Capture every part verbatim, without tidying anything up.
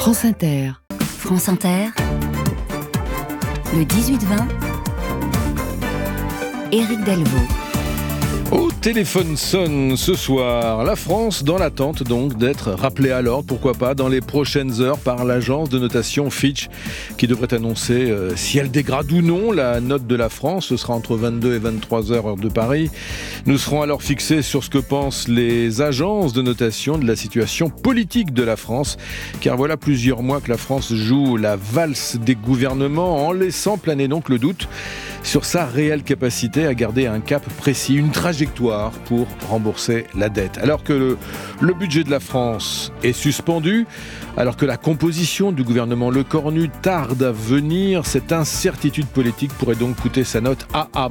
France Inter. France Inter, le dix-huit vingt, Éric Delvaux. Au téléphone sonne ce soir, la France dans l'attente donc d'être rappelée à l'ordre, pourquoi pas, dans les prochaines heures par l'agence de notation Fitch qui devrait annoncer euh, si elle dégrade ou non la note de la France. Ce sera entre vingt-deux et vingt-trois heures heure de Paris. Nous serons alors fixés sur ce que pensent les agences de notation de la situation politique de la France, car voilà plusieurs mois que la France joue la valse des gouvernements en laissant planer donc le doute sur sa réelle capacité à garder un cap précis, une trajectoire pour rembourser la dette. Alors que le, le budget de la France est suspendu, alors que la composition du gouvernement Lecornu tarde à venir, cette incertitude politique pourrait donc coûter sa note A A-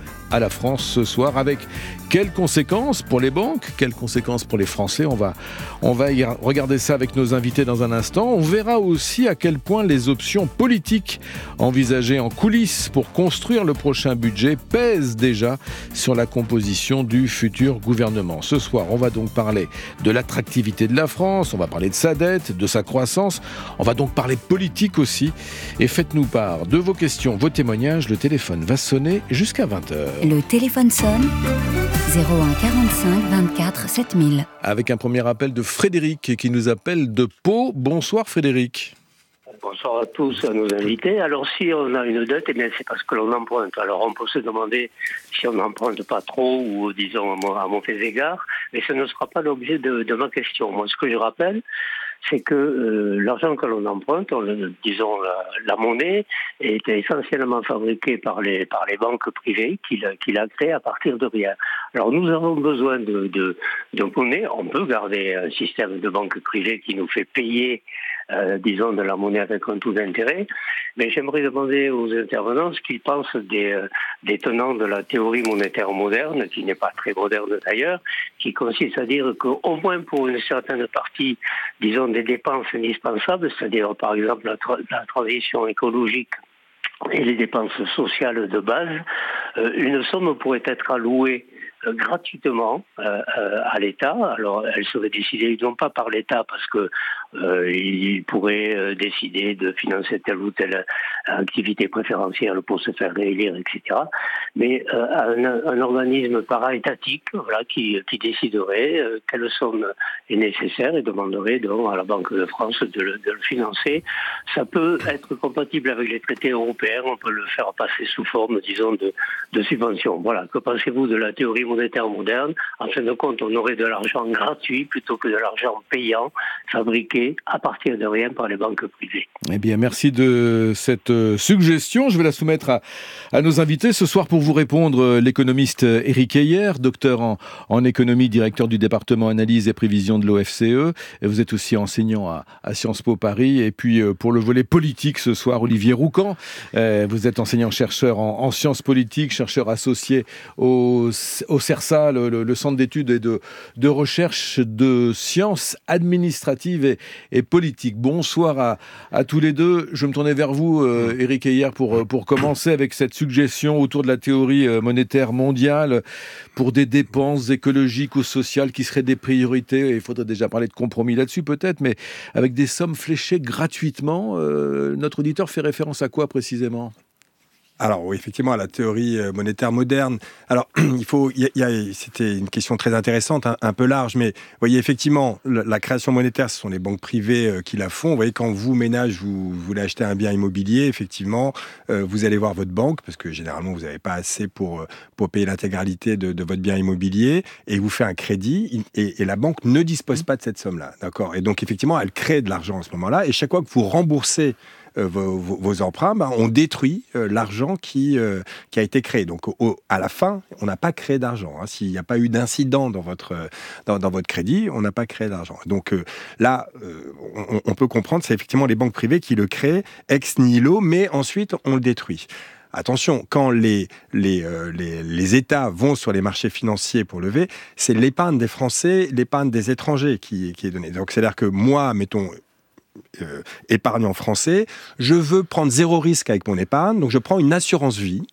à la France ce soir, avec quelles conséquences pour les banques, quelles conséquences pour les Français. On va, on va y regarder ça avec nos invités dans un instant. On verra aussi à quel point les options politiques envisagées en coulisses pour construire le prochain budget pèsent déjà sur la composition du futur gouvernement. Ce soir, on va donc parler de l'attractivité de la France, on va parler de sa dette, de sa croissance, on va donc parler politique aussi. Et faites-nous part de vos questions, vos témoignages. Le téléphone va sonner jusqu'à vingt heures. Le téléphone sonne, zéro un quarante-cinq vingt-quatre sept mille. Avec un premier appel de Frédéric qui nous appelle de Pau. Bonsoir Frédéric. Bonsoir à tous, à nos invités. Alors si on a une dette, eh bien c'est parce que l'on emprunte. Alors on peut se demander si on n'emprunte pas trop ou disons à mauvais égard, mais ce ne sera pas l'objet de, de ma question. Moi ce que je rappelle, c'est que euh, l'argent que l'on emprunte, on, disons la, la monnaie, est essentiellement fabriquée par les par les banques privées qui la, qui la créent à partir de rien. Alors nous avons besoin de, de, de monnaie. On peut garder un système de banque privée qui nous fait payer Euh, disons de la monnaie avec un taux d'intérêt, mais j'aimerais demander aux intervenants ce qu'ils pensent des, euh, des tenants de la théorie monétaire moderne, qui n'est pas très moderne d'ailleurs, qui consiste à dire qu'au moins pour une certaine partie, disons des dépenses indispensables, c'est-à-dire par exemple la, tra- la transition écologique et les dépenses sociales de base, euh, une somme pourrait être allouée Euh, gratuitement euh, euh, à l'État. Alors, elle serait décidée non pas par l'État parce que euh, il pourrait euh, décider de financer telle ou telle activité préférentielle pour se faire réélire, et cetera. Mais euh, un, un organisme para-étatique, voilà, qui, qui déciderait euh, quelle somme est nécessaire et demanderait donc à la Banque de France de le, de le financer. Ça peut être compatible avec les traités européens. On peut le faire passer sous forme, disons, de, de subvention. Voilà. Que pensez-vous de la théorie monétaire moderne? En fin de compte, on aurait de l'argent gratuit plutôt que de l'argent payant, fabriqué à partir de rien par les banques privées. Eh bien, merci de cette suggestion. Je vais la soumettre à, à nos invités ce soir pour vous répondre. L'économiste Éric Heyer, docteur en, en économie, directeur du département analyse et prévision de l'O F C E. Et vous êtes aussi enseignant à, à Sciences Po Paris. Et puis, pour le volet politique ce soir, Olivier Roucan. Euh, vous êtes enseignant-chercheur en, en sciences politiques, chercheur associé au, au CERSA, le, le, le Centre d'études et de, de recherche de sciences administratives et, et politiques. Bonsoir à, à tous les deux. Je me tournais vers vous, euh, Éric Heyer, pour, pour commencer avec cette suggestion autour de la théorie monétaire mondiale pour des dépenses écologiques ou sociales qui seraient des priorités. Il faudrait déjà parler de compromis là-dessus peut-être, mais avec des sommes fléchées gratuitement. Euh, notre auditeur fait référence à quoi précisément ? Alors oui, effectivement, à la théorie monétaire moderne. Alors, il faut, il y a, il y a, c'était une question très intéressante, un, un peu large, mais vous voyez, effectivement, la, la création monétaire, ce sont les banques privées euh, qui la font. Vous voyez, quand vous, ménage, vous, vous voulez acheter un bien immobilier, effectivement, euh, vous allez voir votre banque, parce que généralement, vous n'avez pas assez pour, pour payer l'intégralité de, de votre bien immobilier, et il vous fait un crédit, et, et la banque ne dispose pas de cette somme-là, d'accord ? Et donc, effectivement, elle crée de l'argent à ce moment-là, et chaque fois que vous remboursez Euh, vos, vos, vos emprunts, ben, on détruit euh, l'argent qui, euh, qui a été créé. Donc, au, à la fin, on n'a pas créé d'argent. Hein. S'il n'y a pas eu d'incident dans votre, dans, dans votre crédit, on n'a pas créé d'argent. Donc euh, là, euh, on, on peut comprendre, c'est effectivement les banques privées qui le créent ex nihilo, mais ensuite, on le détruit. Attention, quand les, les, euh, les, les États vont sur les marchés financiers pour lever, c'est l'épargne des Français, l'épargne des étrangers qui, qui est donnée. Donc, c'est-à-dire que moi, mettons... Euh, épargnant français, je veux prendre zéro risque avec mon épargne, donc je prends une assurance vie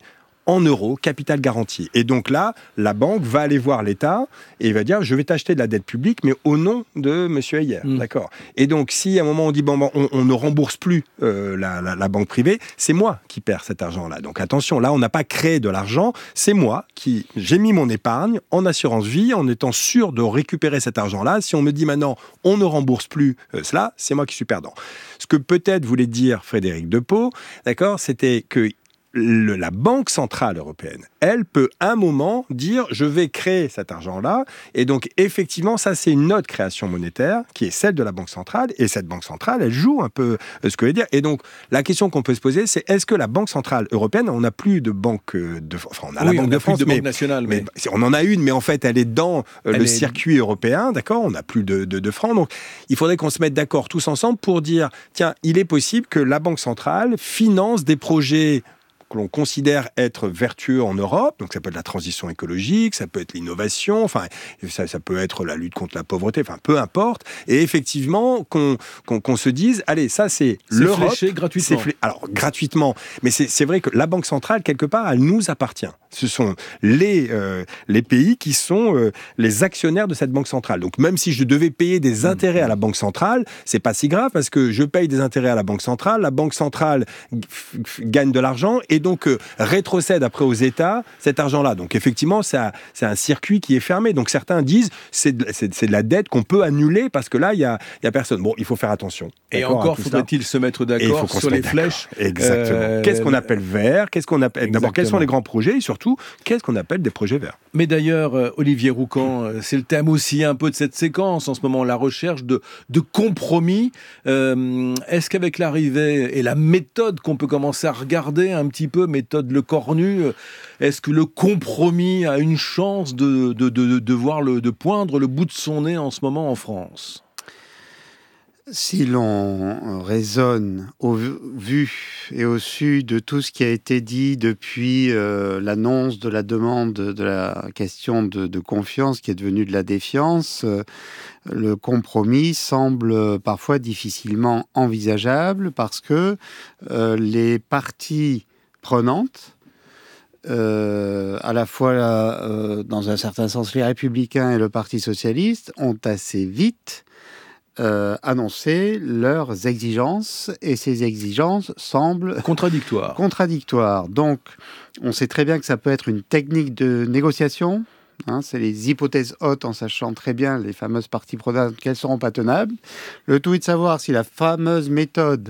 en euros, capital garanti. Et donc là, la banque va aller voir l'État et il va dire, je vais t'acheter de la dette publique, mais au nom de monsieur Heyer. Mmh. D'accord. Et donc, si à un moment on dit, bon, bon on, on ne rembourse plus euh, la, la, la banque privée, c'est moi qui perds cet argent-là. Donc attention, là, on n'a pas créé de l'argent, c'est moi qui, j'ai mis mon épargne en assurance vie en étant sûr de récupérer cet argent-là. Si on me dit maintenant, on ne rembourse plus euh, cela, c'est moi qui suis perdant. Ce que peut-être voulait dire Frédéric De Pau, d'accord, c'était que Le, la Banque Centrale Européenne, elle peut un moment dire je vais créer cet argent-là et donc effectivement ça c'est une autre création monétaire qui est celle de la Banque Centrale et cette Banque Centrale elle joue un peu ce que je veux dire et donc la question qu'on peut se poser c'est est-ce que la Banque Centrale Européenne, on n'a plus de banque de enfin on a oui, la Banque on de France de mais, banque nationale, mais... mais on en a une mais en fait elle est dans elle le est... circuit européen, d'accord, on n'a plus de, de, de francs donc il faudrait qu'on se mette d'accord tous ensemble pour dire tiens il est possible que la Banque Centrale finance des projets que l'on considère être vertueux en Europe, donc ça peut être la transition écologique, ça peut être l'innovation, enfin ça, ça peut être la lutte contre la pauvreté, enfin peu importe, et effectivement qu'on, qu'on, qu'on se dise, allez ça c'est, c'est l'Europe, fléché gratuitement. C'est flé... alors gratuitement, mais c'est, c'est vrai que la Banque Centrale quelque part elle nous appartient. Ce sont les euh, les pays qui sont euh, les actionnaires de cette Banque Centrale. Donc même si je devais payer des intérêts à la Banque Centrale, c'est pas si grave parce que je paye des intérêts à la Banque Centrale, la Banque Centrale f- f- gagne de l'argent et donc euh, rétrocède après aux États cet argent-là. Donc effectivement, ça, c'est un circuit qui est fermé. Donc certains disent c'est de, c'est, c'est de la dette qu'on peut annuler parce que là, il y a, y a personne. Bon, il faut faire attention. Et encore faudrait-il se mettre d'accord sur les d'accord. flèches. Exactement. Euh... Qu'est-ce qu'on appelle vert? Qu'est-ce qu'on appelle Exactement. D'abord, quels sont les grands projets et surtout, qu'est-ce qu'on appelle des projets verts? Mais d'ailleurs, euh, Olivier Roucan, euh, c'est le thème aussi un peu de cette séquence en ce moment, la recherche de, de compromis. Euh, est-ce qu'avec l'arrivée et la méthode qu'on peut commencer à regarder un petit peu, méthode Le Cornu, est-ce que le compromis a une chance de, de, de, de, voir le, de poindre le bout de son nez en ce moment en France? Si l'on raisonne au vu et au su de tout ce qui a été dit depuis euh, l'annonce de la demande de la question de, de confiance qui est devenue de la défiance, euh, le compromis semble parfois difficilement envisageable parce que euh, les parties prenantes, euh, à la fois euh, dans un certain sens les Républicains et le Parti Socialiste, ont assez vite Euh, annoncer leurs exigences et ces exigences semblent contradictoires. contradictoires. Donc, on sait très bien que ça peut être une technique de négociation. Hein, c'est les hypothèses hautes en sachant très bien les fameuses parties prenantes qu'elles seront pas tenables. Le tout est de savoir si la fameuse méthode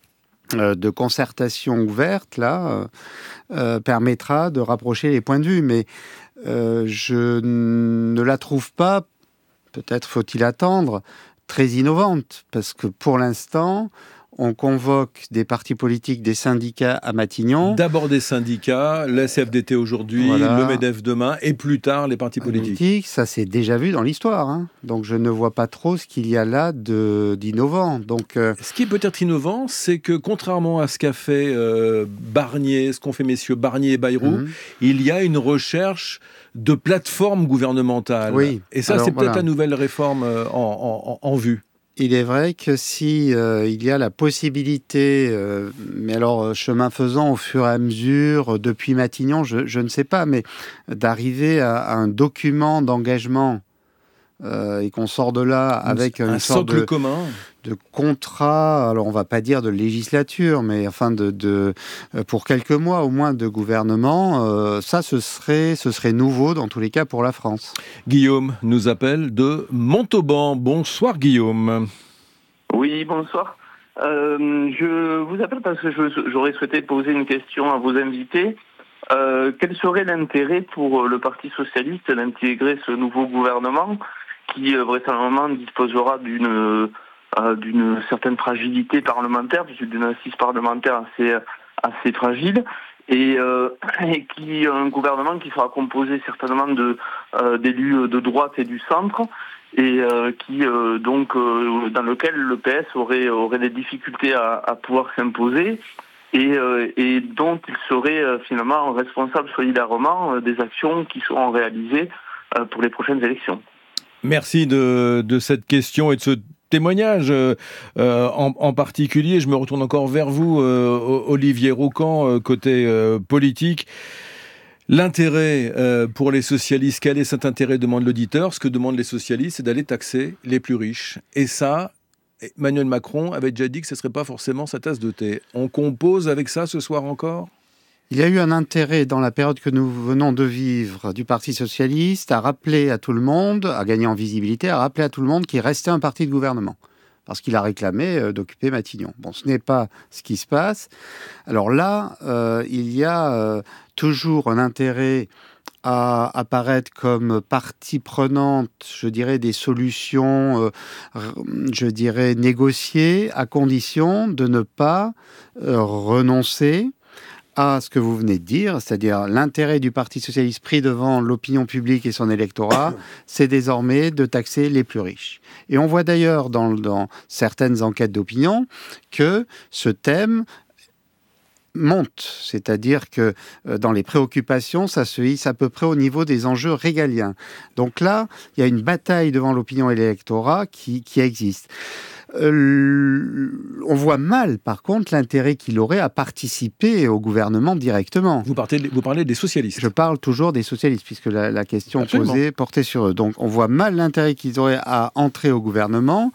euh, de concertation ouverte là euh, euh, permettra de rapprocher les points de vue. Mais euh, je ne la trouve pas. Peut-être faut-il attendre. Très innovante, parce que pour l'instant, on convoque des partis politiques, des syndicats à Matignon. D'abord des syndicats, la C F D T aujourd'hui, voilà. Le MEDEF demain, et plus tard les partis politiques. Politique, ça c'est déjà vu dans l'histoire, hein. Donc je ne vois pas trop ce qu'il y a là de, d'innovant. Donc, euh... Ce qui est peut-être innovant, c'est que contrairement à ce qu'a fait euh, Barnier, ce qu'ont fait messieurs Barnier et Bayrou, mmh. il y a une recherche de plateforme gouvernementale. Oui. Et ça, Alors, c'est peut-être voilà. la nouvelle réforme euh, en, en, en vue. Il est vrai que si euh, il y a la possibilité, euh, mais alors chemin faisant au fur et à mesure, depuis Matignon, je, je ne sais pas, mais d'arriver à, à un document d'engagement euh, et qu'on sort de là avec un une sorte socle de, commun. de contrat, alors on va pas dire de législature, mais enfin de, de pour quelques mois au moins de gouvernement, euh, ça ce serait ce serait nouveau dans tous les cas pour la France. Guillaume nous appelle de Montauban. Bonsoir Guillaume. Oui, bonsoir. Euh, je vous appelle parce que je, j'aurais souhaité poser une question à vos invités. Euh, quel serait l'intérêt pour le Parti socialiste d'intégrer ce nouveau gouvernement qui euh, vraisemblablement disposera d'une euh, d'une certaine fragilité parlementaire, d'une assise parlementaire assez assez fragile, et, euh, et qui un gouvernement qui sera composé certainement de euh, d'élus de droite et du centre, et euh, qui euh, donc euh, dans lequel le P S aurait aurait des difficultés à, à pouvoir s'imposer. Et, euh, et dont il serait euh, finalement responsable solidairement euh, des actions qui seront réalisées euh, pour les prochaines élections. Merci de, de cette question et de ce témoignage euh, en, en particulier. Je me retourne encore vers vous, euh, Olivier Roucan, euh, côté euh, politique. L'intérêt euh, pour les socialistes, quel est cet intérêt, demande l'auditeur. Ce que demandent les socialistes, c'est d'aller taxer les plus riches. Et ça, Emmanuel Macron avait déjà dit que ce ne serait pas forcément sa tasse de thé. On compose avec ça ce soir encore ? Il y a eu un intérêt dans la période que nous venons de vivre du Parti socialiste à rappeler à tout le monde, à gagner en visibilité, à rappeler à tout le monde qu'il restait un parti de gouvernement. Parce qu'il a réclamé euh, d'occuper Matignon. Bon, ce n'est pas ce qui se passe. Alors là, euh, il y a euh, toujours un intérêt à apparaître comme partie prenante, je dirais, des solutions, euh, je dirais, négociées, à condition de ne pas euh, renoncer à ce que vous venez de dire, c'est-à-dire l'intérêt du Parti socialiste pris devant l'opinion publique et son électorat, c'est désormais de taxer les plus riches. Et on voit d'ailleurs dans, dans certaines enquêtes d'opinion que ce thème monte, c'est-à-dire que dans les préoccupations, ça se hisse à peu près au niveau des enjeux régaliens. Donc là, il y a une bataille devant l'opinion et l'électorat qui, qui existe. Euh, on voit mal, par contre, l'intérêt qu'il aurait à participer au gouvernement directement. Vous parlez, vous parlez des socialistes. Je parle toujours des socialistes, puisque la, la question Absolument. posée portait sur eux. Donc, on voit mal l'intérêt qu'ils auraient à entrer au gouvernement.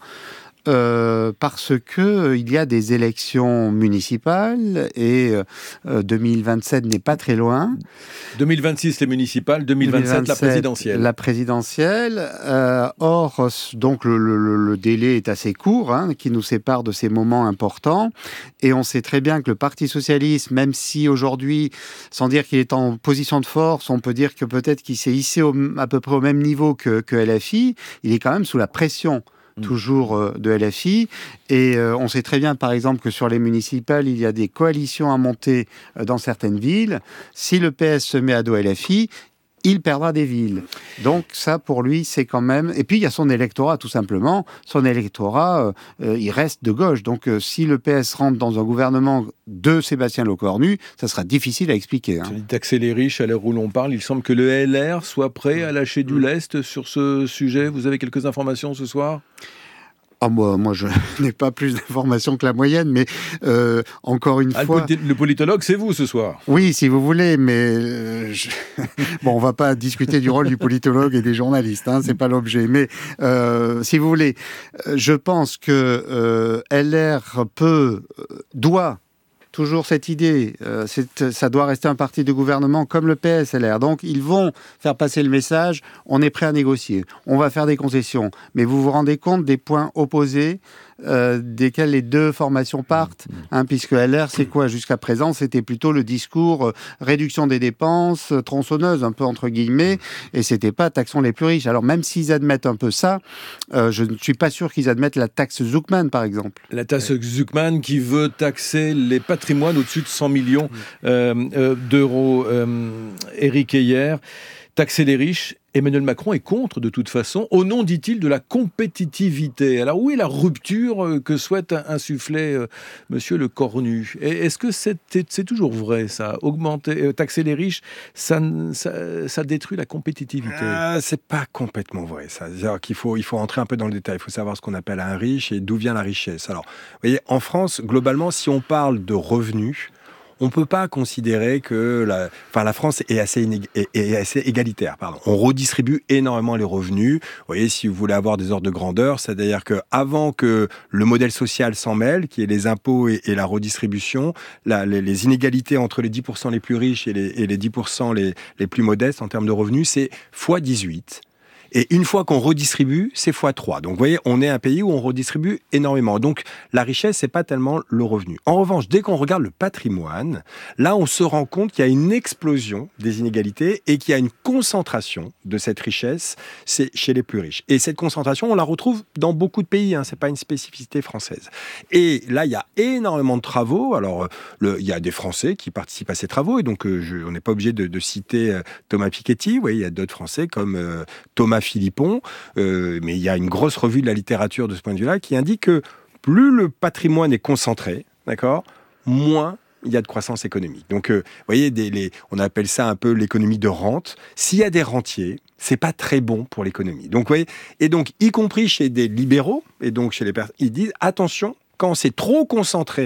Euh, parce que euh, il y a des élections municipales et euh, deux mille vingt-sept n'est pas très loin. deux mille vingt-six les municipales, deux mille vingt-sept, deux mille vingt-sept la présidentielle. La présidentielle. Euh, or, donc le, le, le délai est assez court, hein, qui nous sépare de ces moments importants. Et on sait très bien que le Parti socialiste, même si aujourd'hui, sans dire qu'il est en position de force, on peut dire que peut-être qu'il s'est hissé au, à peu près au même niveau que, que L F I, il est quand même sous la pression toujours euh, de L F I. Et euh, on sait très bien, par exemple, que sur les municipales, il y a des coalitions à monter euh, dans certaines villes. Si le P S se met à dos L F I, il perdra des villes. Donc ça, pour lui, c'est quand même... Et puis, il y a son électorat, tout simplement. Son électorat, euh, il reste de gauche. Donc, euh, si le P S rentre dans un gouvernement de Sébastien Lecornu, ça sera difficile à expliquer. Hein. Taxer les riches, à l'heure où l'on parle, il semble que le L R soit prêt à lâcher du lest sur ce sujet. Vous avez quelques informations ce soir ? Ah, moi, moi, je n'ai pas plus d'informations que la moyenne, mais euh, encore une ah, fois... Le, le politologue, c'est vous ce soir. Oui, si vous voulez, mais... Euh, je... bon, on ne va pas discuter du rôle du politologue et des journalistes, hein, c'est pas l'objet. Mais euh, si vous voulez, je pense que euh, L R peut, doit... Toujours cette idée, euh, c'est, ça doit rester un parti de gouvernement comme le P S L R. Donc, ils vont faire passer le message, on est prêt à négocier, on va faire des concessions. Mais vous vous rendez compte des points opposés euh, desquels les deux formations partent, hein, puisque L R, c'est quoi ? Jusqu'à présent, c'était plutôt le discours euh, réduction des dépenses, euh, tronçonneuse, un peu entre guillemets, et c'était pas taxons les plus riches. Alors, même s'ils admettent un peu ça, euh, je ne suis pas sûr qu'ils admettent la taxe Zuckman, par exemple. La taxe Zuckman qui veut taxer les patrimoine au-dessus de cent millions euh, euh, d'euros. Euh, Éric Heyer, taxer les riches, Emmanuel Macron est contre de toute façon, au nom, dit-il, de la compétitivité. Alors où est la rupture que souhaite insuffler euh, Monsieur Lecornu ? Et est-ce que c'est, c'est toujours vrai, ça ? Augmenter, euh, taxer les riches, ça, ça, ça détruit la compétitivité. euh, C'est pas complètement vrai, ça. C'est-à-dire qu'il faut, il faut rentrer un peu dans le détail. Il faut savoir ce qu'on appelle un riche et d'où vient la richesse. Alors, vous voyez, en France, globalement, si on parle de revenus, on ne peut pas considérer que la, enfin, la France est assez, inég- est, est assez égalitaire. Pardon. On redistribue énormément les revenus. Vous voyez, si vous voulez avoir des ordres de grandeur, c'est-à-dire qu'avant que le modèle social s'en mêle, qui est les impôts et, et la redistribution, la, les, les inégalités entre les dix pour cent les plus riches et les, et les dix pour cent les, les plus modestes en termes de revenus, c'est fois dix-huit. Et une fois qu'on redistribue, c'est fois trois. Donc, vous voyez, on est un pays où on redistribue énormément. Donc, la richesse, c'est pas tellement le revenu. En revanche, dès qu'on regarde le patrimoine, là, on se rend compte qu'il y a une explosion des inégalités et qu'il y a une concentration de cette richesse, c'est chez les plus riches. Et cette concentration, on la retrouve dans beaucoup de pays, hein, c'est pas une spécificité française. Et là, il y a énormément de travaux. Alors, le, il y a des Français qui participent à ces travaux, et donc, euh, je, on n'est pas obligé de, de citer euh, Thomas Piketty. Vous voyez, il y a d'autres Français comme euh, Thomas Philippon, euh, mais il y a une grosse revue de la littérature de ce point de vue-là qui indique que plus le patrimoine est concentré, d'accord, moins il y a de croissance économique. Donc, euh, vous voyez, des, les, on appelle ça un peu l'économie de rente. S'il y a des rentiers, c'est pas très bon pour l'économie. Donc, vous voyez, et donc, y compris chez des libéraux, et donc chez les personnes, ils disent attention, quand c'est trop concentré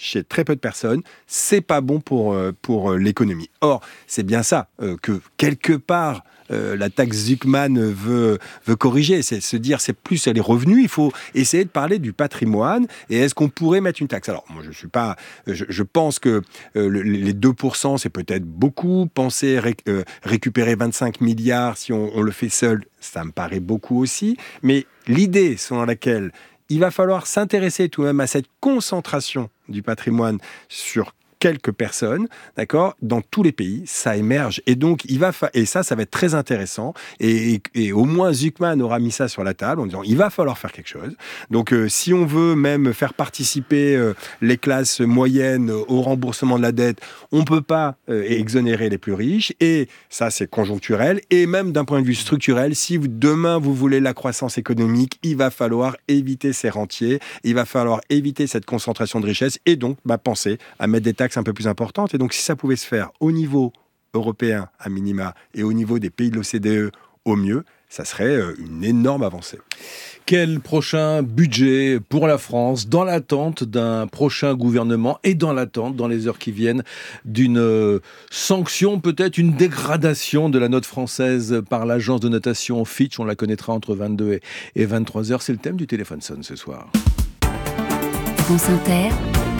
chez très peu de personnes, c'est pas bon pour, euh, pour euh, l'économie. Or, c'est bien ça euh, que quelque part euh, la taxe Zuckman veut, veut corriger, c'est se dire c'est plus les revenus, il faut essayer de parler du patrimoine et est-ce qu'on pourrait mettre une taxe? Alors moi je suis pas, je, je pense que euh, le, les deux pour cent c'est peut-être beaucoup, penser ré, euh, récupérer vingt-cinq milliards si on, on le fait seul, ça me paraît beaucoup aussi, mais l'idée selon laquelle il va falloir s'intéresser tout de même à cette concentration du patrimoine sur quelques personnes, d'accord, dans tous les pays, ça émerge. Et donc, il va fa- et ça, ça va être très intéressant. Et, et, et au moins, Zuckman aura mis ça sur la table en disant, il va falloir faire quelque chose. Donc, euh, si on veut même faire participer euh, les classes moyennes au remboursement de la dette, on ne peut pas euh, exonérer les plus riches. Et ça, c'est conjoncturel. Et même d'un point de vue structurel, si vous, demain, vous voulez la croissance économique, il va falloir éviter ces rentiers. Il va falloir éviter cette concentration de richesse. Et donc, bah, penser à mettre des taxes un peu plus importante. Et donc, si ça pouvait se faire au niveau européen, à minima, et au niveau des pays de l'O C D E, au mieux, ça serait une énorme avancée. Quel prochain budget pour la France, dans l'attente d'un prochain gouvernement et dans l'attente, dans les heures qui viennent, d'une euh, sanction, peut-être une dégradation de la note française par l'agence de notation Fitch. On la connaîtra entre vingt-deux et vingt-trois heures. C'est le thème du téléphone sonne ce soir. France Inter.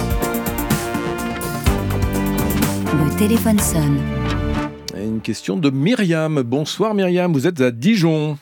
Le téléphone sonne. Une question de Myriam. Bonsoir Myriam, vous êtes à Dijon.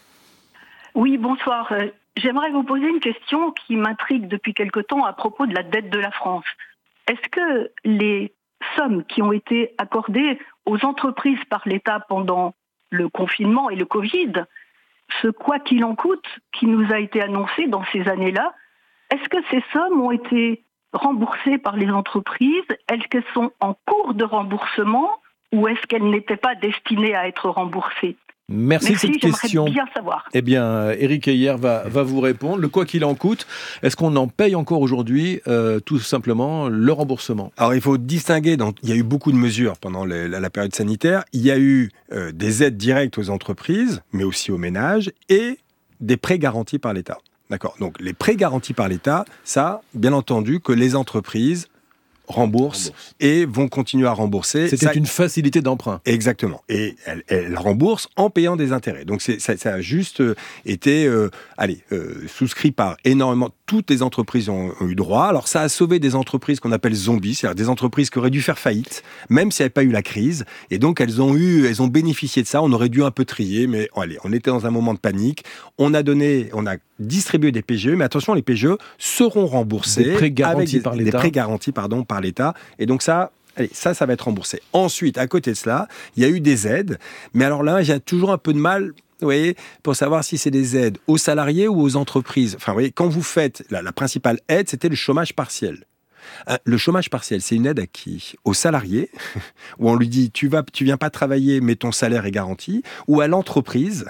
Oui, bonsoir. Euh, j'aimerais vous poser une question qui m'intrigue depuis quelque temps à propos de la dette de la France. Est-ce que les sommes qui ont été accordées aux entreprises par l'État pendant le confinement et le Covid, ce quoi qu'il en coûte qui nous a été annoncé dans ces années-là, est-ce que ces sommes ont été remboursées par les entreprises? Est-ce qu'elles sont en cours de remboursement ou est-ce qu'elles n'étaient pas destinées à être remboursées? Merci, Merci, de cette j'aimerais question. bien savoir. Eh bien, Éric Heyer va, va vous répondre. Le quoi qu'il en coûte, est-ce qu'on en paye encore aujourd'hui euh, tout simplement le remboursement? Alors, il faut distinguer, donc, il y a eu beaucoup de mesures pendant les, la, la période sanitaire. Il y a eu euh, des aides directes aux entreprises, mais aussi aux ménages, et des prêts garantis par l'État. D'accord. Donc, les prêts garantis par l'État, ça, bien entendu, que les entreprises remboursent Rembourse. et vont continuer à rembourser. C'était ça... une facilité d'emprunt. Exactement. Et elles, elles remboursent en payant des intérêts. Donc, c'est, ça, ça a juste été euh, allez, euh, souscrit par énormément... Toutes les entreprises ont, ont eu droit. Alors, ça a sauvé des entreprises qu'on appelle zombies, c'est-à-dire des entreprises qui auraient dû faire faillite, même s'il n'y avait pas eu la crise. Et donc, elles ont eu, elles ont bénéficié de ça. On aurait dû un peu trier, mais allez, on était dans un moment de panique. On a donné, on a distribué des P G E, mais attention, les P G E seront remboursés. Des prêts garantis avec des, par l'État. Des prêts garantis, pardon, par l'État. Et donc, ça... Allez, ça, ça va être remboursé. Ensuite, à côté de cela, il y a eu des aides. Mais alors là, j'ai toujours un peu de mal, vous voyez, pour savoir si c'est des aides aux salariés ou aux entreprises. Enfin, vous voyez, quand vous faites, la, la principale aide, c'était le chômage partiel. Le chômage partiel, c'est une aide à qui? Aux salariés, où on lui dit tu vas, tu viens pas travailler, mais ton salaire est garanti, ou à l'entreprise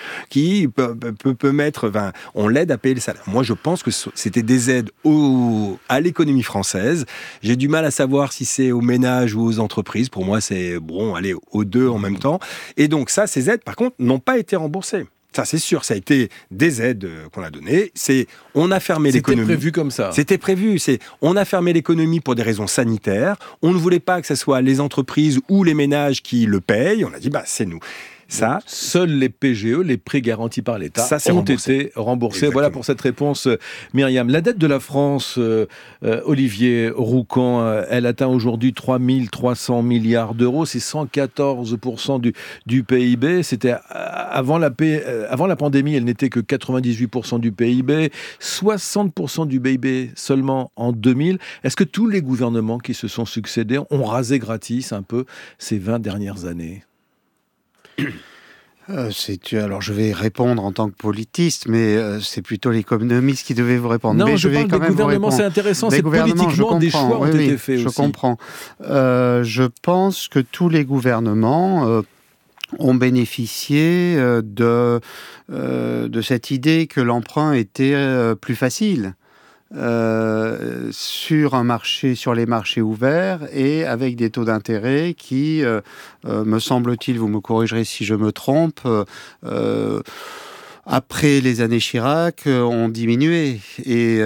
qui peut, peut, peut mettre, enfin, on l'aide à payer le salaire. Moi, je pense que c'était des aides au, à l'économie française. J'ai du mal à savoir si c'est aux ménages ou aux entreprises. Pour moi, c'est bon, allez, aux deux en même temps. Et donc ça, ces aides, par contre, n'ont pas été remboursées. Ça, c'est sûr, ça a été des aides qu'on a données. C'est, on a fermé C'était l'économie. C'était prévu comme ça. C'était prévu. C'est, on a fermé l'économie pour des raisons sanitaires. On ne voulait pas que ce soit les entreprises ou les ménages qui le payent. On a dit, bah, c'est nous. Ça, seuls les P G E, les prêts garantis par l'État, ça, ont remboursé. été remboursés. Exactement. Voilà pour cette réponse, Myriam. La dette de la France, euh, euh, Olivier Roucan, euh, elle atteint aujourd'hui trois mille trois cents milliards d'euros. C'est cent quatorze pour cent du, du P I B. C'était euh, avant la, euh, avant la pandémie, elle n'était que quatre-vingt-dix-huit pour cent du P I B, soixante pour cent du P I B seulement en deux mille. Est-ce que tous les gouvernements qui se sont succédés ont rasé gratis un peu ces vingt dernières années ? Euh, c'est, alors je vais répondre en tant que politiste, mais euh, c'est plutôt l'économiste qui devait vous répondre. Non, mais je, je vais parle quand des même gouvernements, c'est intéressant, des c'est politiquement des choix oui, ont oui, été faits je aussi. Je comprends. Euh, je pense que tous les gouvernements euh, ont bénéficié euh, de, euh, de cette idée que l'emprunt était euh, plus facile. Euh, sur un marché, sur les marchés ouverts et avec des taux d'intérêt qui, euh, euh, me semble-t-il, vous me corrigerez si je me trompe, euh, après les années Chirac, euh, ont diminué. Et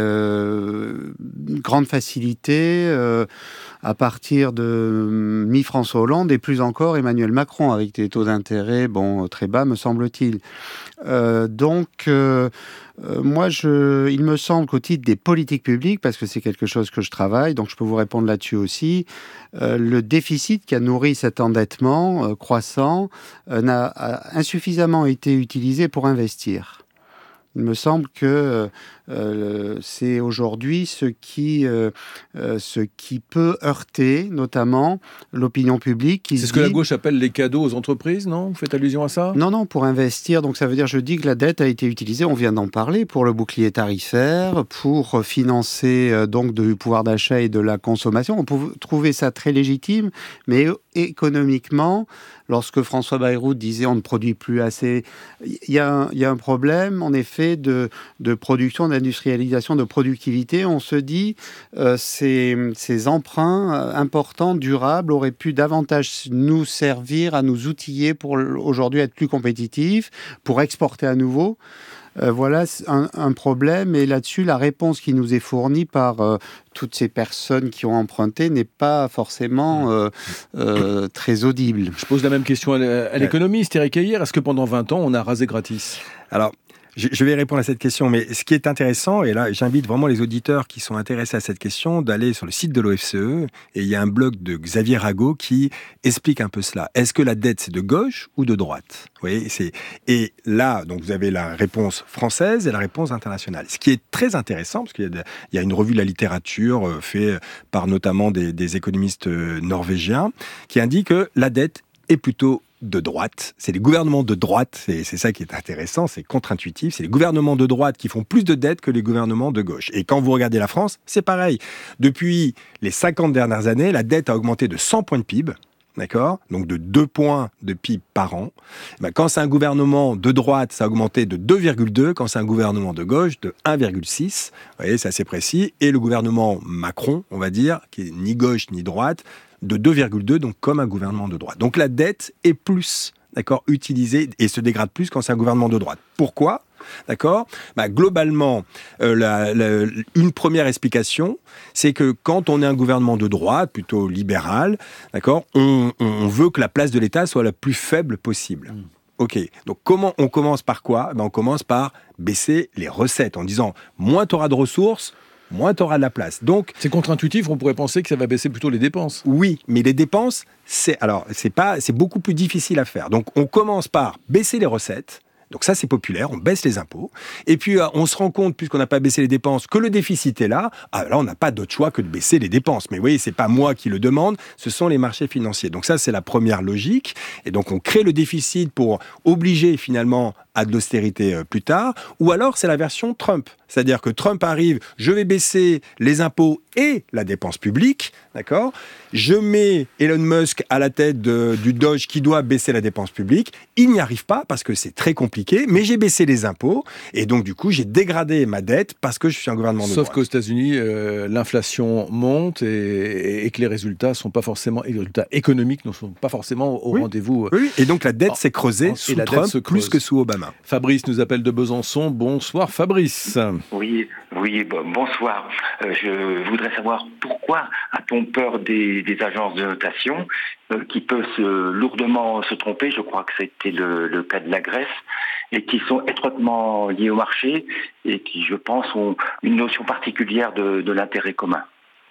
euh, grande facilité euh, à partir de mi-François Hollande et plus encore Emmanuel Macron, avec des taux d'intérêt bon, très bas, me semble-t-il. Euh, donc, euh, euh, moi, je, il me semble qu'au titre des politiques publiques, parce que c'est quelque chose que je travaille, donc je peux vous répondre là-dessus aussi, euh, le déficit qui a nourri cet endettement euh, croissant euh, n'a a insuffisamment été utilisé pour investir. Il me semble que euh, c'est aujourd'hui ce qui, euh, euh, ce qui peut heurter notamment l'opinion publique. Qui c'est se ce que dit... la gauche appelle les cadeaux aux entreprises, non ? Vous faites allusion à ça ? Non, non, pour investir. Donc ça veut dire, je dis que la dette a été utilisée, on vient d'en parler, pour le bouclier tarifaire, pour financer euh, donc du pouvoir d'achat et de la consommation. On peut trouver ça très légitime, mais économiquement, lorsque François Bayrou disait on ne produit plus assez, il y a un, il y a un problème, en effet, de, de production, d'industrialisation, de productivité. On se dit euh, ces, ces emprunts importants, durables, auraient pu davantage nous servir à nous outiller pour aujourd'hui être plus compétitifs, pour exporter à nouveau. Euh, voilà un, un problème, et là-dessus, la réponse qui nous est fournie par euh, toutes ces personnes qui ont emprunté n'est pas forcément euh, euh, très audible. Je pose la même question à l'économiste Eric Heyer. Est-ce que pendant vingt ans, on a rasé gratis ? Alors, je vais répondre à cette question, mais ce qui est intéressant, et là j'invite vraiment les auditeurs qui sont intéressés à cette question d'aller sur le site de l'O F C E, et il y a un blog de Xavier Rago qui explique un peu cela. Est-ce que la dette c'est de gauche ou de droite ? Vous voyez, c'est... Et là, donc vous avez la réponse française et la réponse internationale. Ce qui est très intéressant, parce qu'il y a, de... il y a une revue de la littérature euh, faite par notamment des, des économistes euh, norvégiens, qui indique que la dette est plutôt de droite. C'est les gouvernements de droite, c'est, c'est ça qui est intéressant, c'est contre-intuitif, c'est les gouvernements de droite qui font plus de dettes que les gouvernements de gauche. Et quand vous regardez la France, c'est pareil. Depuis les cinquante dernières années, la dette a augmenté de cent points de P I B, d'accord ? Donc de deux points de P I B par an. Ben, quand c'est un gouvernement de droite, ça a augmenté de deux virgule deux, quand c'est un gouvernement de gauche, de un virgule six. Vous voyez, c'est assez précis. Et le gouvernement Macron, on va dire, qui est ni gauche ni droite, de deux virgule deux, donc comme un gouvernement de droite. Donc la dette est plus, d'accord, utilisée et se dégrade plus quand c'est un gouvernement de droite. Pourquoi ? D'accord ? Bah, globalement, euh, la, la, une première explication, c'est que quand on est un gouvernement de droite, plutôt libéral, d'accord, on, on veut que la place de l'État soit la plus faible possible. Mmh. Ok, donc comment on commence par quoi ? Ben, on commence par baisser les recettes en disant moins tu auras de ressources, moins tu auras de la place. Donc, c'est contre-intuitif, on pourrait penser que ça va baisser plutôt les dépenses. Oui, mais les dépenses, c'est, alors, c'est, pas, c'est beaucoup plus difficile à faire. Donc, on commence par baisser les recettes. Donc ça, c'est populaire, on baisse les impôts. Et puis, on se rend compte, puisqu'on n'a pas baissé les dépenses, que le déficit est là. Ah, là, on n'a pas d'autre choix que de baisser les dépenses. Mais vous voyez, c'est pas moi qui le demande, ce sont les marchés financiers. Donc ça, c'est la première logique. Et donc, on crée le déficit pour obliger, finalement, à de l'austérité euh, plus tard. Ou alors, c'est la version Trump. C'est-à-dire que Trump arrive, je vais baisser les impôts et la dépense publique, d'accord ? Je mets Elon Musk à la tête de, du Doge qui doit baisser la dépense publique. Il n'y arrive pas parce que c'est très compliqué, mais j'ai baissé les impôts et donc du coup j'ai dégradé ma dette parce que je suis un gouvernement de droite. Sauf qu'aux États-Unis, euh, l'inflation monte et, et que les résultats sont pas forcément, les résultats économiques ne sont pas forcément au oui. rendez-vous. Oui, et donc la dette s'est creusée en, sous Trump plus que sous Obama. Fabrice nous appelle de Besançon. Bonsoir Fabrice. Oui, oui, bonsoir. Euh, je voudrais savoir pourquoi a-t-on peur des, des agences de notation euh, qui peuvent se, lourdement se tromper, je crois que c'était le, le cas de la Grèce, et qui sont étroitement liées au marché et qui, je pense, ont une notion particulière de, de l'intérêt commun.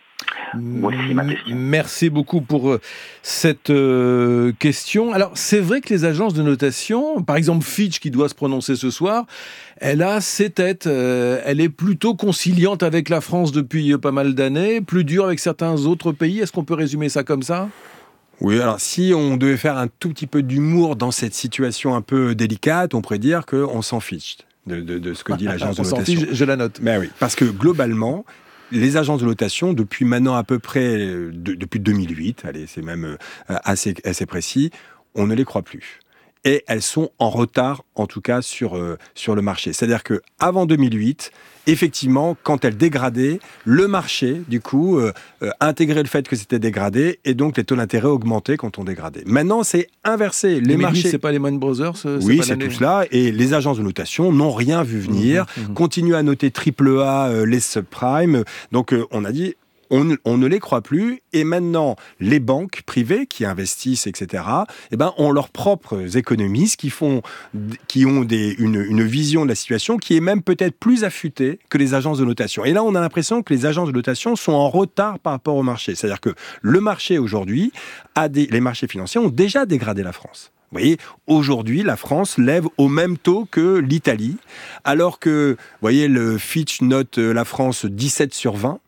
Voici ma question. Merci beaucoup pour cette euh, question. Alors, c'est vrai que les agences de notation, par exemple Fitch qui doit se prononcer ce soir, elle a ses têtes. Euh, elle est plutôt conciliante avec la France depuis pas mal d'années, plus dure avec certains autres pays. Est-ce qu'on peut résumer ça comme ça ? Oui, alors si on devait faire un tout petit peu d'humour dans cette situation un peu délicate, on pourrait dire qu'on s'en fiche de, de, de ce que dit l'agence de notation. On s'en fiche, je la note. Mais oui, parce que globalement, les agences de notation, depuis maintenant à peu près, de, depuis deux mille huit, allez, c'est même assez, assez précis, on ne les croit plus. et elles sont en retard, en tout cas, sur, euh, sur le marché. C'est-à-dire qu'avant deux mille huit, effectivement, quand elles dégradaient, le marché, du coup, euh, euh, intégrait le fait que c'était dégradé, et donc les taux d'intérêt augmentaient quand on dégradait. Maintenant, c'est inversé. Les Mais marchés... lui, c'est pas les Man Brothers c'est Oui, pas c'est l'année. tout cela, et les agences de notation n'ont rien vu venir, Mmh, mmh. continuent à noter triple A euh, les subprimes, donc euh, on a dit... On, on ne les croit plus, et maintenant, les banques privées qui investissent, et cetera, eh ben, ont leurs propres économistes qui, font, qui ont des, une, une vision de la situation qui est même peut-être plus affûtée que les agences de notation. Et là, on a l'impression que les agences de notation sont en retard par rapport au marché. C'est-à-dire que le marché aujourd'hui, a des, les marchés financiers ont déjà dégradé la France. Vous voyez, aujourd'hui, la France lève au même taux que l'Italie, alors que, vous voyez, le Fitch note la France dix-sept sur vingt,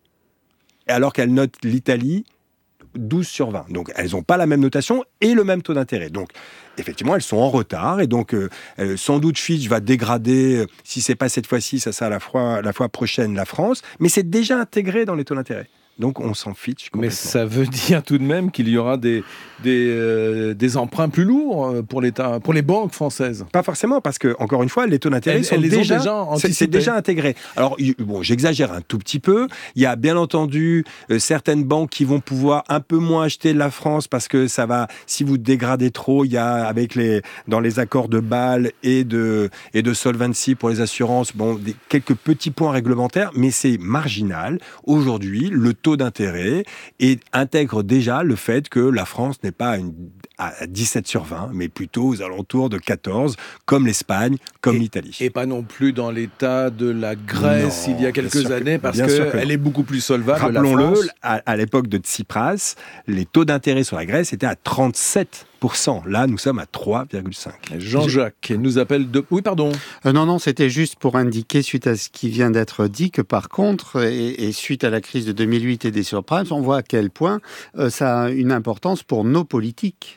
alors qu'elle note l'Italie douze sur vingt. Donc, elles n'ont pas la même notation et le même taux d'intérêt. Donc, effectivement, elles sont en retard. Et donc, euh, sans doute, Fitch va dégrader, euh, si ce n'est pas cette fois-ci, ça sera la fois, la fois prochaine, la France. Mais c'est déjà intégré dans les taux d'intérêt. Donc, on s'en fiche complètement. Mais ça veut dire tout de même qu'il y aura des, des, euh, des emprunts plus lourds pour l'État, pour les banques françaises. Pas forcément, parce que, encore une fois, les taux d'intérêt elles, sont elles les déjà, ont déjà anticipés. c'est, c'est déjà intégré. Alors, bon, j'exagère un tout petit peu. Il y a bien entendu euh, certaines banques qui vont pouvoir un peu moins acheter de la France parce que ça va, si vous dégradez trop, il y a, avec les, dans les accords de Bâle et de, et de Solvency pour les assurances, bon, des, quelques petits points réglementaires, mais c'est marginal. Aujourd'hui, le taux d'intérêt et intègre déjà le fait que la France n'est pas une, à dix-sept sur vingt, mais plutôt aux alentours de quatorze, comme l'Espagne, comme et, l'Italie. Et pas non plus dans l'état de la Grèce non, il y a quelques années, que, parce qu'elle est beaucoup plus solvable. Rappelons-le, à, à l'époque de Tsipras, les taux d'intérêt sur la Grèce étaient à trente-sept pour cent. Là, nous sommes à trois virgule cinq. Jean-Jacques nous appelle de... Oui, pardon. Euh, non, non, c'était juste pour indiquer, suite à ce qui vient d'être dit, que par contre, et, et suite à la crise de deux mille huit et des subprimes, on voit à quel point euh, ça a une importance pour nos politiques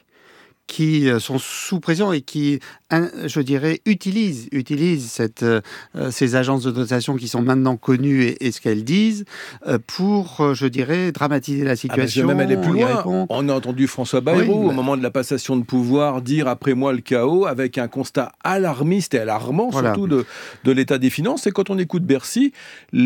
qui sont sous pression et qui, je dirais, utilisent, utilisent cette, euh, ces agences de notation qui sont maintenant connues et, et ce qu'elles disent euh, pour, je dirais, dramatiser la situation. Ah ben, même aller plus loin. On a entendu François Bayrou, oui, au mais... moment de la passation de pouvoir, dire « après moi le chaos » avec un constat alarmiste et alarmant, voilà. surtout de, de l'état des finances. Et quand on écoute Bercy,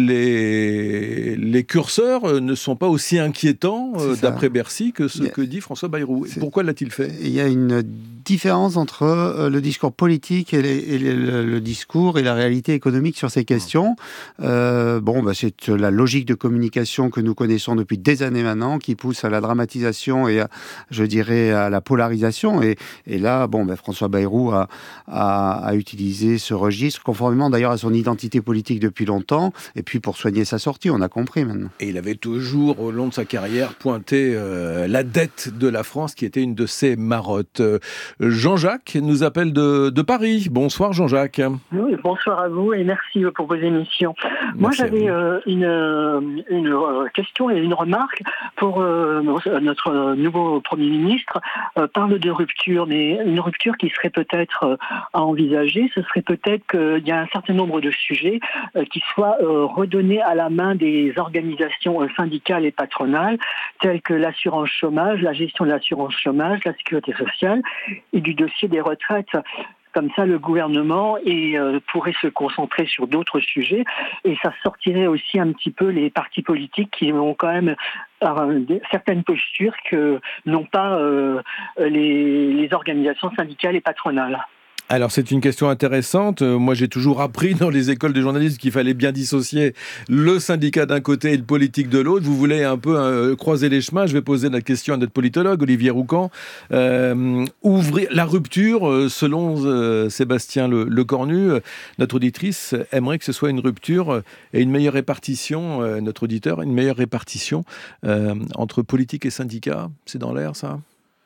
les, les curseurs ne sont pas aussi inquiétants, euh, d'après Bercy, que ce a... que dit François Bayrou. Pourquoi l'a-t-il fait ? Il y a une différence entre euh, le discours politique et, les, et les, le, le discours et la réalité économique sur ces questions. Euh, bon, bah, c'est la logique de communication que nous connaissons depuis des années maintenant, qui pousse à la dramatisation et à, je dirais, à la polarisation. Et, et là, bon, bah, François Bayrou a, a, a utilisé ce registre, conformément d'ailleurs à son identité politique depuis longtemps, et puis pour soigner sa sortie, on a compris maintenant. Et il avait toujours, au long de sa carrière, pointé euh, la dette de la France, qui était une de ses marottes. Jean-Jacques nous appelle de, de Paris. Bonsoir Jean-Jacques. Oui, bonsoir à vous et merci pour vos émissions. Merci. Moi j'avais euh, une, une question et une remarque pour euh, notre nouveau Premier ministre. Euh, parle de rupture, mais une rupture qui serait peut-être à envisager, ce serait peut-être qu'il y a un certain nombre de sujets euh, qui soient euh, redonnés à la main des organisations euh, syndicales et patronales, telles que l'assurance chômage, la gestion de l'assurance chômage, la sécurité sociale et du dossier des retraites. Comme ça, le gouvernement et, euh, pourrait se concentrer sur d'autres sujets et ça sortirait aussi un petit peu les partis politiques qui ont quand même euh, certaines postures que n'ont pas euh, les, les organisations syndicales et patronales. Alors c'est une question intéressante. Euh, moi j'ai toujours appris dans les écoles de journalisme qu'il fallait bien dissocier le syndicat d'un côté et le politique de l'autre. Vous voulez un peu euh, croiser les chemins. Je vais poser la question à notre politologue Olivier Roucan. Euh, ouvrir la rupture, euh, selon euh, Sébastien Le, Lecornu, euh, notre auditrice aimerait que ce soit une rupture euh, et une meilleure répartition, euh, notre auditeur, une meilleure répartition euh, entre politique et syndicat. C'est dans l'air ça ?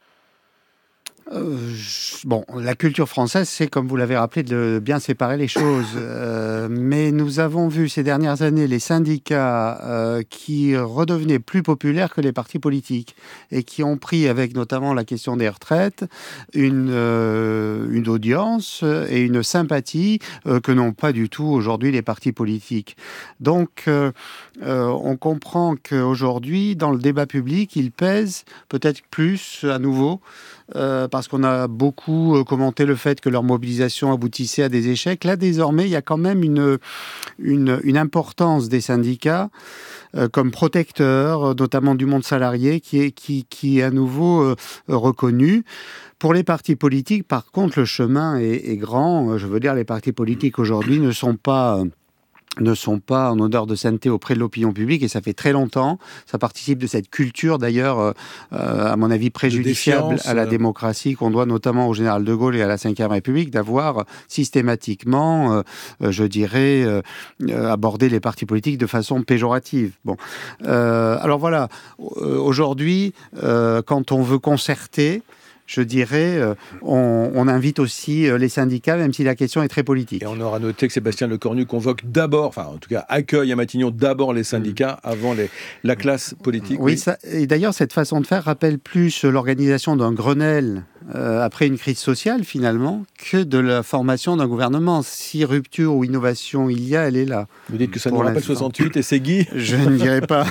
Euh, bon, la culture française, c'est, comme vous l'avez rappelé, de bien séparer les choses. Euh, mais nous avons vu ces dernières années les syndicats euh, qui redevenaient plus populaires que les partis politiques et qui ont pris, avec notamment la question des retraites, une, euh, une audience et une sympathie euh, que n'ont pas du tout aujourd'hui les partis politiques. Donc, euh, euh, on comprend qu'aujourd'hui, dans le débat public, il pèse peut-être plus, à nouveau, euh, parce qu'on a beaucoup euh, commenté le fait que leur mobilisation aboutissait à des échecs. Là, désormais, il y a quand même une, une, une importance des syndicats euh, comme protecteurs, notamment du monde salarié, qui est, qui, qui est à nouveau euh, reconnu. Pour les partis politiques, par contre, le chemin est, est grand. Je veux dire, les partis politiques aujourd'hui ne sont pas... Euh, ne sont pas en odeur de sainteté auprès de l'opinion publique, et ça fait très longtemps. Ça participe de cette culture, d'ailleurs, euh, à mon avis, préjudiciable à la démocratie, qu'on doit notamment au général de Gaulle et à la cinquième République, d'avoir systématiquement, euh, je dirais, euh, abordé les partis politiques de façon péjorative. Bon. Euh, alors voilà, aujourd'hui, euh, quand on veut concerter, je dirais, euh, on, on invite aussi euh, les syndicats, même si la question est très politique. Et on aura noté que Sébastien Lecornu convoque d'abord, enfin en tout cas accueille à Matignon d'abord les syndicats mmh. avant les, la classe politique. Oui, oui. Ça, et d'ailleurs cette façon de faire rappelle plus l'organisation d'un Grenelle euh, après une crise sociale finalement, que de la formation d'un gouvernement. Si rupture ou innovation il y a, elle est là. Vous dites que ça nous rappelle soixante-huit et c'est Guy ? Je ne dirais pas.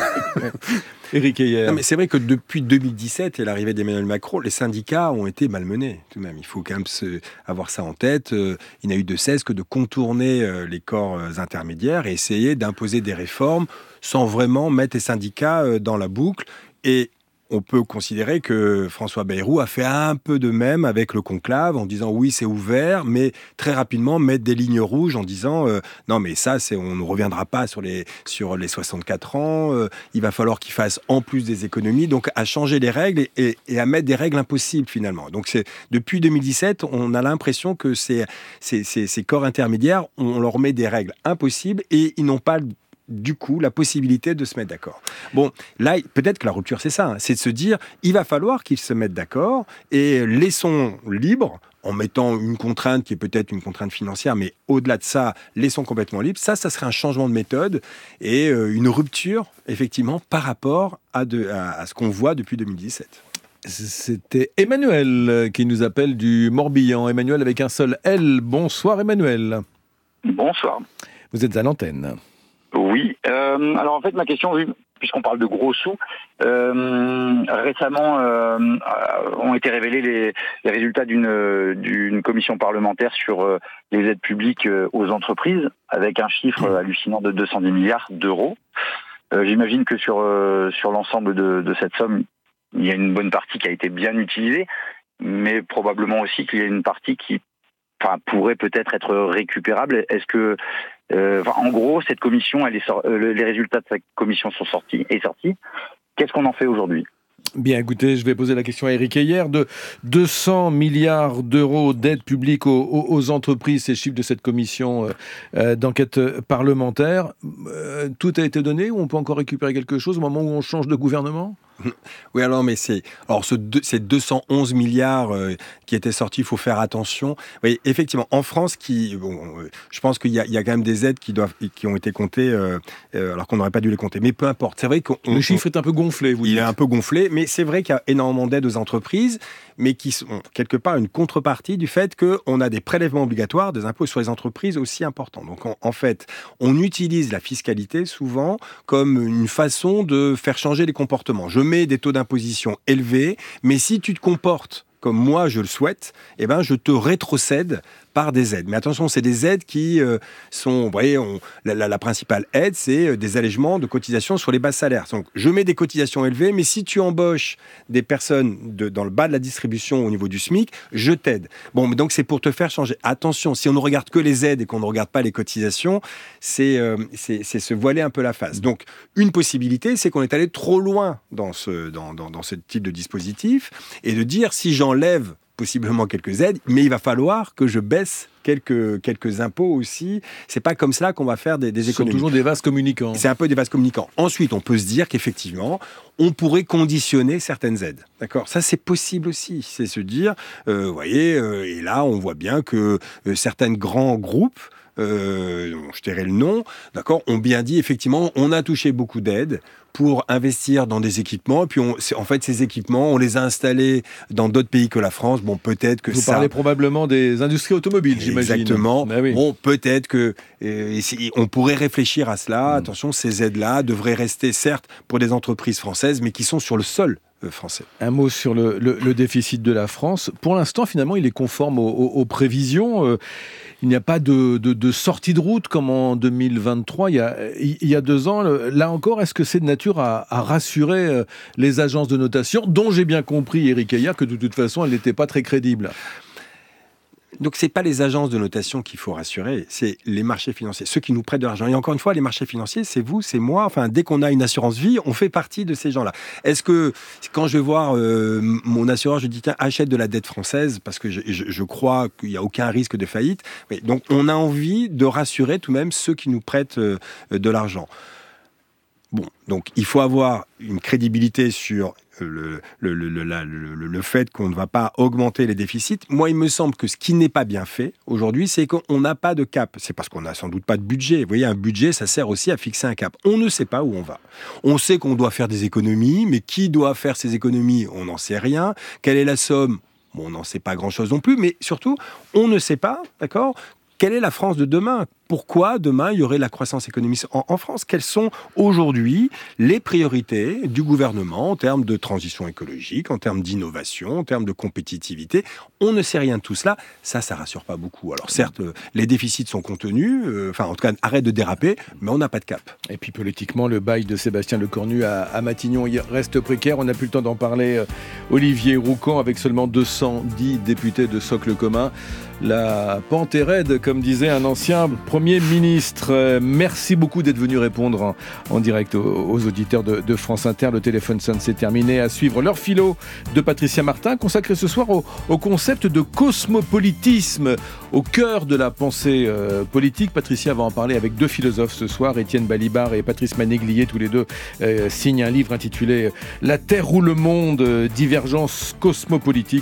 Éric Heyer. Non, mais c'est vrai que depuis deux mille dix-sept et l'arrivée d'Emmanuel Macron, les syndicats ont été malmenés tout de même. Il faut quand même se, avoir ça en tête. Euh, il n'a eu de cesse que de contourner euh, les corps euh, intermédiaires et essayer d'imposer des réformes sans vraiment mettre les syndicats euh, dans la boucle. Et on peut considérer que François Bayrou a fait un peu de même avec le conclave en disant oui, c'est ouvert, mais très rapidement mettre des lignes rouges en disant euh, non, mais ça, c'est, on ne reviendra pas sur les, sur les soixante-quatre ans, euh, il va falloir qu'il fasse en plus des économies, donc à changer les règles et, et, et à mettre des règles impossibles finalement. Donc c'est, depuis deux mille dix-sept, on a l'impression que ces, ces, ces, ces corps intermédiaires, on leur met des règles impossibles et ils n'ont pas du coup, la possibilité de se mettre d'accord. Bon, là, peut-être que la rupture, c'est ça, hein, c'est de se dire, il va falloir qu'ils se mettent d'accord et laissons libres, en mettant une contrainte qui est peut-être une contrainte financière, mais au-delà de ça, laissons complètement libres. Ça, ça serait un changement de méthode et euh, une rupture, effectivement, par rapport à, de, à, à ce qu'on voit depuis deux mille dix-sept. C'était Emmanuel qui nous appelle du Morbihan. Emmanuel avec un seul L. Bonsoir Emmanuel. Bonsoir. Vous êtes à l'antenne. Oui, euh, alors en fait ma question, puisqu'on parle de gros sous, euh, récemment euh, ont été révélés les, les résultats d'une, d'une commission parlementaire sur euh, les aides publiques euh, aux entreprises, avec un chiffre euh, hallucinant de deux cent dix milliards d'euros. Euh, j'imagine que sur, euh, sur l'ensemble de, de cette somme, il y a une bonne partie qui a été bien utilisée, mais probablement aussi qu'il y a une partie qui enfin, pourrait peut-être être récupérable. Est-ce que Euh, enfin, en gros, cette commission, elle est sor- euh, les résultats de cette commission sont sortis et sortis. Qu'est-ce qu'on en fait aujourd'hui ? Bien, écoutez, je vais poser la question à Éric Heyer. De deux cents milliards d'euros d'aide publique aux, aux, aux entreprises, ces chiffres de cette commission euh, d'enquête parlementaire, euh, tout a été donné ou on peut encore récupérer quelque chose au moment où on change de gouvernement ? Oui, alors, mais c'est, alors ce deux, ces deux cent onze milliards euh, qui étaient sortis, il faut faire attention. Oui, effectivement, en France, qui, bon, euh, je pense qu'il y a, il y a quand même des aides qui, doivent, qui ont été comptées, euh, euh, alors qu'on n'aurait pas dû les compter. Mais peu importe, c'est vrai qu'on... Le on, chiffre est un peu gonflé, vous Il dites. est un peu gonflé, mais c'est vrai qu'il y a énormément d'aides aux entreprises, mais qui sont quelque part une contrepartie du fait qu'on a des prélèvements obligatoires, des impôts sur les entreprises aussi importants. Donc, en, en fait, on utilise la fiscalité souvent comme une façon de faire changer les comportements. Je mets des taux d'imposition élevés, mais si tu te comportes comme moi je le souhaite, eh ben, je te rétrocède par des aides. Mais attention, c'est des aides qui euh, sont... Vous voyez, on, la, la, la principale aide, c'est des allègements de cotisations sur les bas salaires. Donc, je mets des cotisations élevées, mais si tu embauches des personnes de, dans le bas de la distribution au niveau du SMIC, je t'aide. Bon, mais donc c'est pour te faire changer. Attention, si on ne regarde que les aides et qu'on ne regarde pas les cotisations, c'est, euh, c'est, c'est se voiler un peu la face. Donc, une possibilité, c'est qu'on est allé trop loin dans ce, dans, dans, dans ce type de dispositif et de dire, si j'enlève possiblement quelques aides, mais il va falloir que je baisse quelques, quelques impôts aussi. C'est pas comme cela qu'on va faire des, des économies. Ce sont toujours des vases communicants. C'est un peu des vases communicants. Ensuite, on peut se dire qu'effectivement, on pourrait conditionner certaines aides. D'accord ? Ça, c'est possible aussi. C'est se dire, euh, vous voyez, euh, et là, on voit bien que euh, certains grands groupes, euh, je tairai le nom, d'accord, ont bien dit, effectivement, on a touché beaucoup d'aides pour investir dans des équipements. Et puis, on, en fait, ces équipements, on les a installés dans d'autres pays que la France. Bon, peut-être que Vous ça... parlez probablement des industries automobiles, j'imagine. Exactement. Ben oui. Bon, peut-être que euh, on pourrait réfléchir à cela. Mmh. Attention, ces aides-là devraient rester, certes, pour des entreprises françaises, mais qui sont sur le sol euh, français. Un mot sur le, le, le déficit de la France. Pour l'instant, finalement, il est conforme aux, aux, aux prévisions. Euh, il n'y a pas de, de, de sortie de route comme en deux mille vingt-trois, il y a, il y a deux ans. Là encore, est-ce que c'est de nature à, à rassurer les agences de notation, dont j'ai bien compris, Éric Heyer, que de toute façon, elles n'étaient pas très crédibles? Donc, ce n'est pas les agences de notation qu'il faut rassurer, c'est les marchés financiers, ceux qui nous prêtent de l'argent. Et encore une fois, les marchés financiers, c'est vous, c'est moi. Enfin, dès qu'on a une assurance vie, on fait partie de ces gens-là. Est-ce que, quand je vais voir euh, mon assureur, je dis, tiens, achète de la dette française, parce que je, je, je crois qu'il n'y a aucun risque de faillite. Oui, donc, on a envie de rassurer tout de même ceux qui nous prêtent euh, de l'argent. Bon, donc, il faut avoir une crédibilité sur Le, le, le, le, la, le, le fait qu'on ne va pas augmenter les déficits. Moi, il me semble que ce qui n'est pas bien fait aujourd'hui, c'est qu'on n'a pas de cap. C'est parce qu'on n'a sans doute pas de budget. Vous voyez, un budget, ça sert aussi à fixer un cap. On ne sait pas où on va. On sait qu'on doit faire des économies, mais qui doit faire ces économies? On n'en sait rien. Quelle est la somme? Bon, on n'en sait pas grand-chose non plus, mais surtout, on ne sait pas, d'accord, quelle est la France de demain? Pourquoi demain il y aurait la croissance économique en, en France? Quelles sont aujourd'hui les priorités du gouvernement en termes de transition écologique, en termes d'innovation, en termes de compétitivité? On ne sait rien de tout cela. Ça, ça rassure pas beaucoup. Alors certes, les déficits sont contenus, euh, enfin en tout cas, arrête de déraper, mais on n'a pas de cap. Et puis politiquement, le bail de Sébastien Lecornu à, à Matignon il reste précaire. On n'a plus le temps d'en parler. Euh, Olivier Roucan, avec seulement deux cent dix députés de socle commun. La pente est raide, comme disait un ancien Premier ministre. Euh, merci beaucoup d'être venu répondre en, en direct aux, aux auditeurs de, de France Inter. Le téléphone sonne, c'est terminé. À suivre leur philo de Patricia Martin, consacré ce soir au, au concept de cosmopolitisme, au cœur de la pensée euh, politique. Patricia va en parler avec deux philosophes ce soir, Étienne Balibar et Patrice Manéglier. Tous les deux euh, signent un livre intitulé « La Terre ou le monde, divergence cosmopolitique ».